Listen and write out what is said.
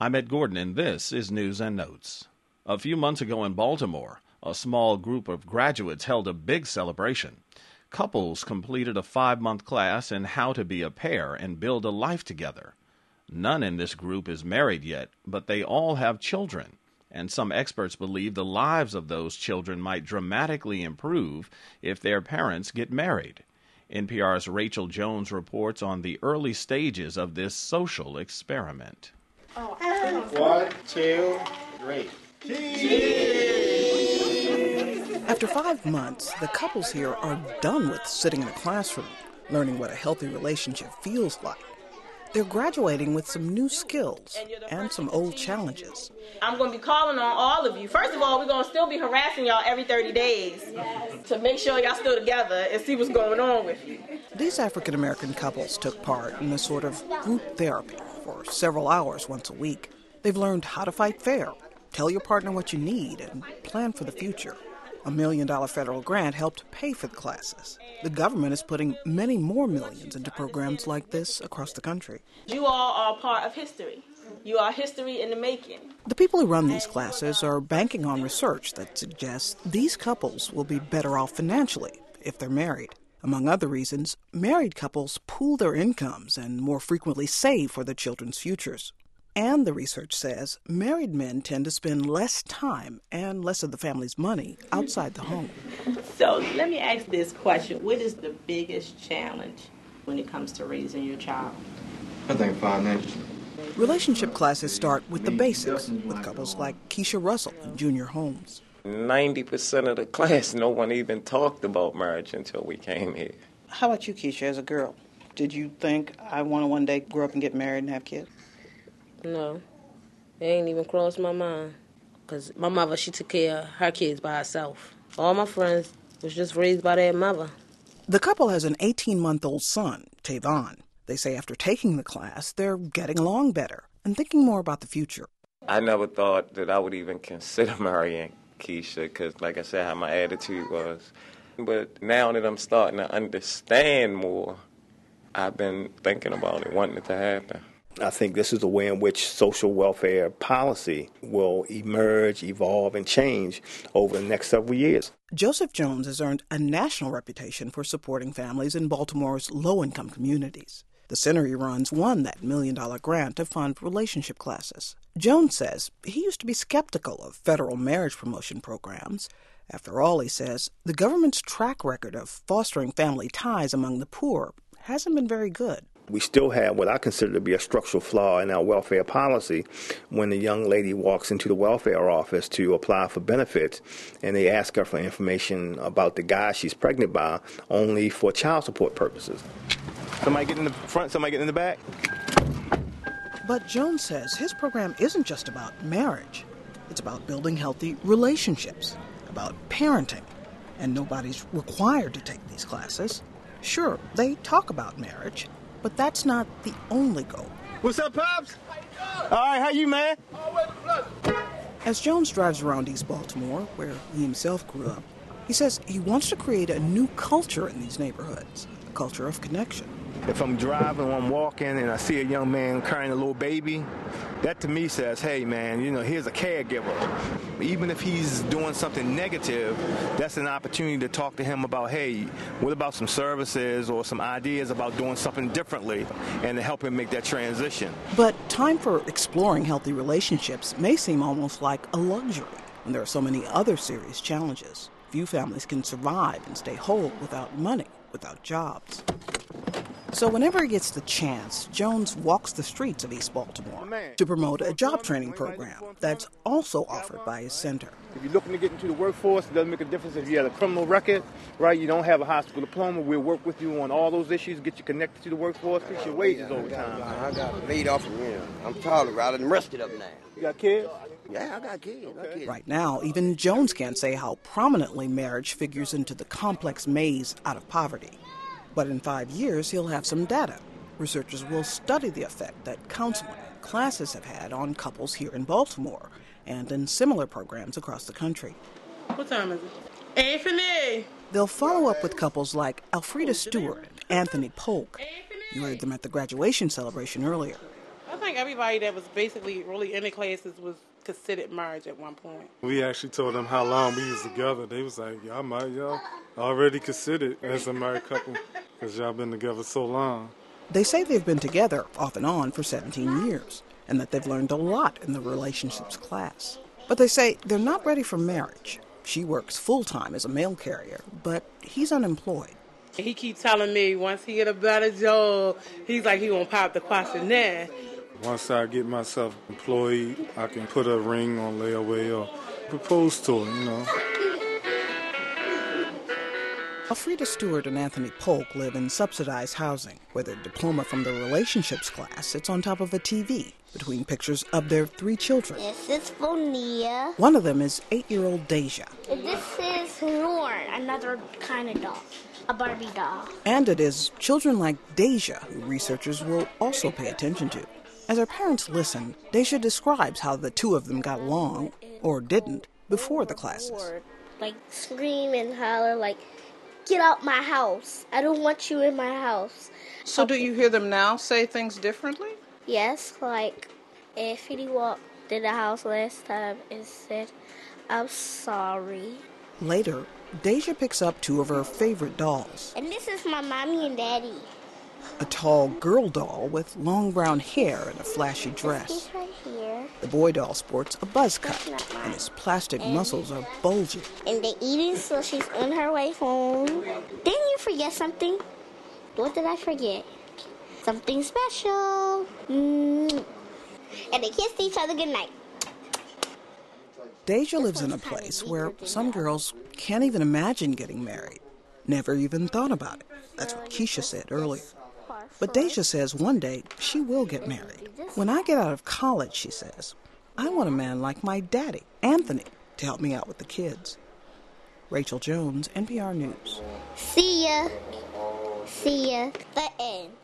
I'm Ed Gordon, and this is News and Notes. A few months ago in Baltimore, a small group of graduates held a big celebration. Couples completed a 5-month class in how to be a pair and build a life together. None in this group is married yet, but they all have children, and some experts believe the lives of those children might dramatically improve if their parents get married. NPR's Rachel Jones reports on the early stages of this social experiment. 1, 2, 3. After 5 months, the couples here are done with sitting in a classroom, learning what a healthy relationship feels like. They're graduating with some new skills and some old challenges. I'm going to be calling on all of you. First of all, we're going to still be harassing y'all every 30 days to make sure y'all still together and see what's going on with you. These African-American couples took part in a sort of group therapy for several hours once a week. They've learned how to fight fair, tell your partner what you need, and plan for the future. A $1 million federal grant helped pay for the classes. The government is putting many more millions into programs like this across the country. You all are part of history. You are history in the making. The people who run these classes are banking on research that suggests these couples will be better off financially if they're married. Among other reasons, married couples pool their incomes and more frequently save for their children's futures. And the research says married men tend to spend less time and less of the family's money outside the home. So let me ask this question. What is the biggest challenge when it comes to raising your child? I think financial. Relationship classes start with the basics, with couples like Keisha Russell and Junior Holmes. 90% of the class, no one even talked about marriage until we came here. How about you, Keisha, as a girl? Did you think I want to one day grow up and get married and have kids? No, it ain't even crossed my mind. Because my mother, she took care of her kids by herself. All my friends was just raised by their mother. The couple has an 18-month-old son, Tavon. They say after taking the class, they're getting along better and thinking more about the future. I never thought that I would even consider marrying Keisha because, like I said, how my attitude was. But now that I'm starting to understand more, I've been thinking about it, wanting it to happen. I think this is a way in which social welfare policy will emerge, evolve, and change over the next several years. Joseph Jones has earned a national reputation for supporting families in Baltimore's low-income communities. The center he runs won that $1 million grant to fund relationship classes. Jones says he used to be skeptical of federal marriage promotion programs. After all, he says, the government's track record of fostering family ties among the poor hasn't been very good. We still have what I consider to be a structural flaw in our welfare policy when the young lady walks into the welfare office to apply for benefits and they ask her for information about the guy she's pregnant by only for child support purposes. Somebody get in the front, somebody get in the back. But Jones says his program isn't just about marriage. It's about building healthy relationships, about parenting. And nobody's required to take these classes. Sure, they talk about marriage, but that's not the only goal. What's up, Pops? All right, how you, man? As Jones drives around East Baltimore, where he himself grew up, he says he wants to create a new culture in these neighborhoods, a culture of connection. If I'm driving or I'm walking and I see a young man carrying a little baby, that to me says, hey, man, here's a caregiver. Even if he's doing something negative, that's an opportunity to talk to him about, hey, what about some services or some ideas about doing something differently and to help him make that transition. But time for exploring healthy relationships may seem almost like a luxury when there are so many other serious challenges. Few families can survive and stay whole without money, without jobs. So whenever he gets the chance, Jones walks the streets of East Baltimore to promote a job training program that's also offered by his center. If you're looking to get into the workforce, it doesn't make a difference if you have a criminal record, right? You don't have a high school diploma. We'll work with you on all those issues, get you connected to the workforce, fix your wages over time. I got laid off from here. I'm tolerant and rested up now. You got kids? Yeah, I got kids. Okay. Right now, even Jones can't say how prominently marriage figures into the complex maze out of poverty. But in 5 years, he'll have some data. Researchers will study the effect that counseling and classes have had on couples here in Baltimore and in similar programs across the country. What time is it? Anthony! They'll follow up with couples like Alfreda Stewart and Anthony Polk. You heard them at the graduation celebration earlier. I think think everybody that was basically really in the classes was considered marriage at one point. We actually told them how long we was together. They was like, y'all already considered as a married couple because y'all been together so long. They say they've been together off and on for 17 years and that they've learned a lot in the relationships class. But they say they're not ready for marriage. She works full-time as a mail carrier, but he's unemployed. He keeps telling me once he get a better job, he's like he gonna pop the question there. Once I get myself employed, I can put a ring on layaway or propose to her, you know. Elfrida Stewart and Anthony Polk live in subsidized housing, where their diploma from the relationships class sits on top of a TV between pictures of their 3 children. This is Bonia. One of them is 8-year-old Deja. This is Lauren, another kind of doll, a Barbie doll. And it is children like Deja who researchers will also pay attention to. As her parents listen, Deja describes how the 2 of them got along, or didn't, before the classes. Like scream and holler, like, get out my house. I don't want you in my house. So do you hear them now say things differently? Yes, like if he walked in the house last time and said, I'm sorry. Later, Deja picks up 2 of her favorite dolls. And this is my mommy and daddy. A tall girl doll with long brown hair and a flashy dress. Right here. The boy doll sports a buzz cut, and his plastic muscles are bulging. And they're eating, so she's on her way home. Didn't you forget something? What did I forget? Something special. And they kissed each other goodnight. Deja lives in a place where some girls can't even imagine getting married. Never even thought about it. That's what Keisha said earlier. But Deja says one day she will get married. When I get out of college, she says, I want a man like my daddy, Anthony, to help me out with the kids. Rachel Jones, NPR News. See ya. See ya. The end.